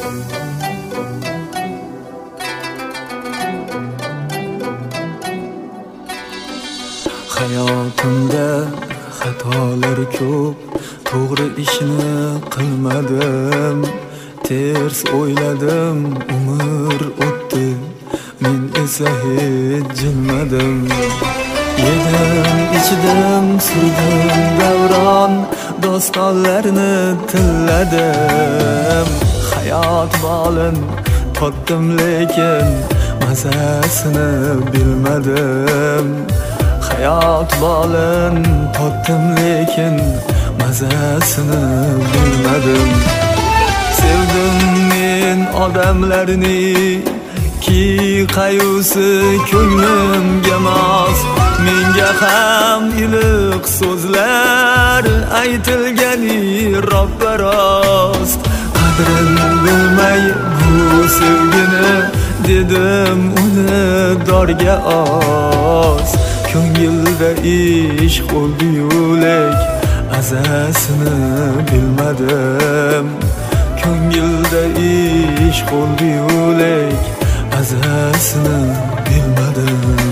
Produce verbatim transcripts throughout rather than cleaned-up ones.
Hayotimda xatolar ko'p, to'g'ri ishni qilmadim. Ters o'yladim, umr o'tdi, men esa hech jilmadim. Yedim, ichdim, surdim davron, dostonlarni tilladim. Hayot bolin totdim, lekin mazasini bilmadim. Hayot bolin totdim, lekin mazasini bilmadim. Sevdim men odamlarni, ki qayusi ko'nglimga mos. Menga ham iliq so'zlar aytilgani Robba rost. Qadrin bilmay bu sevgini, dedim uni dorga os. Ko'ngilda ishq o'ldi-yo'lak, azasini bilmadim. Ko'ngilda ishq o'ldi-yo'lak, azasini bilmadim.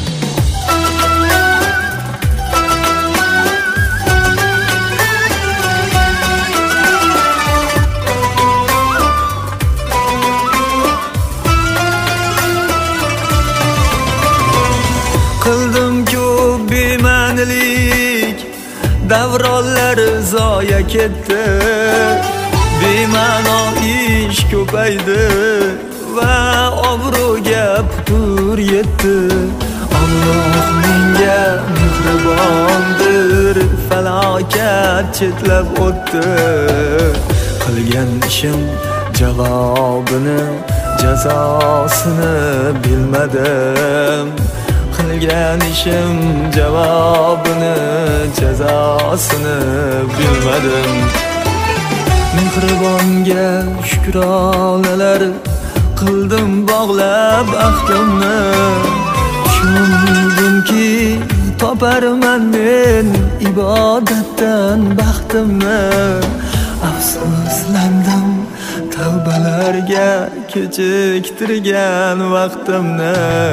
Qildim ko'p bema'nilik, davronlar zoya ketdi. Bema'no ish ko'paydi va obro'ga putur yetdi. Alloh menga mehribondir, falokat chetlab o'tdi. Qilgan ishim javobini, jazosini bilmadim. Qilgan ishim javobini, jazosini bilmadim. Mehribonga shukronalar qildim, bog'lab ahdimni. Tushundimki toparman men ibodatdan baxtimni. Afsuslandim tavbalarga kechiktirgan vaqtimni.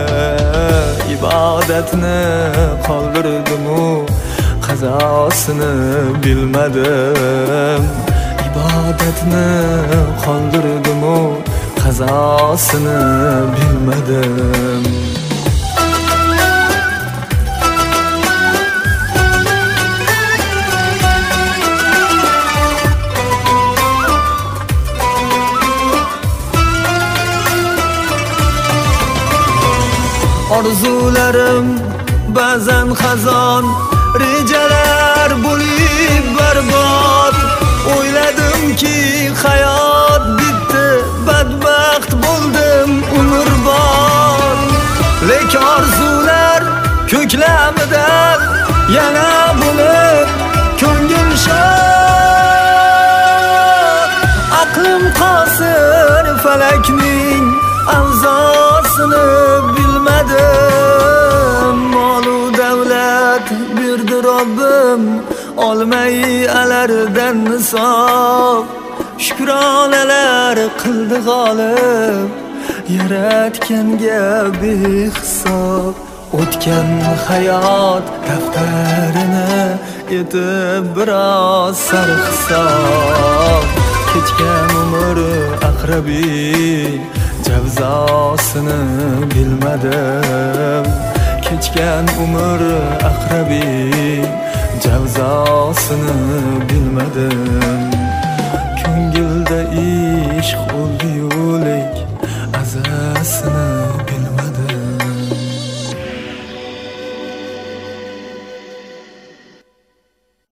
Ibodatni qoldirdim-u, qazosini bilmadim. Ibodatni qoldirdim-u, qazosini bilmadim. Orzularim ba'zan xazon, rejalar bo'lib barbod. O'yladimki hayot bitdi, badbaxt bo'ldim umrbod. Lek orzular ko'klamidan yana bo'lib ko'ngil shod. Aqlim qosir, falakning avzosini bilmadim. Molu davlat berdi Robbim, olmay alardan nisob. Shukronalar qildi g'olib, yaratganga behisob. O'tgan hayot daftarini etib biroz sarhisob. Kechgan umr aqrabiy, javzosini bilmadim. Kechgan umr aqrabiy, javzosini bilmadim. Ko'ngilda ishq o'ldi-yo'lak, azasini